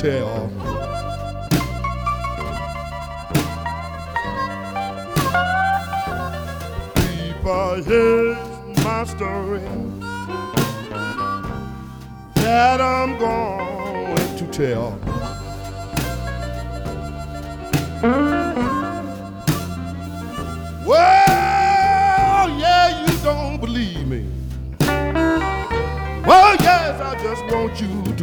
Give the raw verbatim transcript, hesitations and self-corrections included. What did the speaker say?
tell. People, here's my story that I'm going to tell. Well, yeah, you don't believe me. Well, yes, I just want you to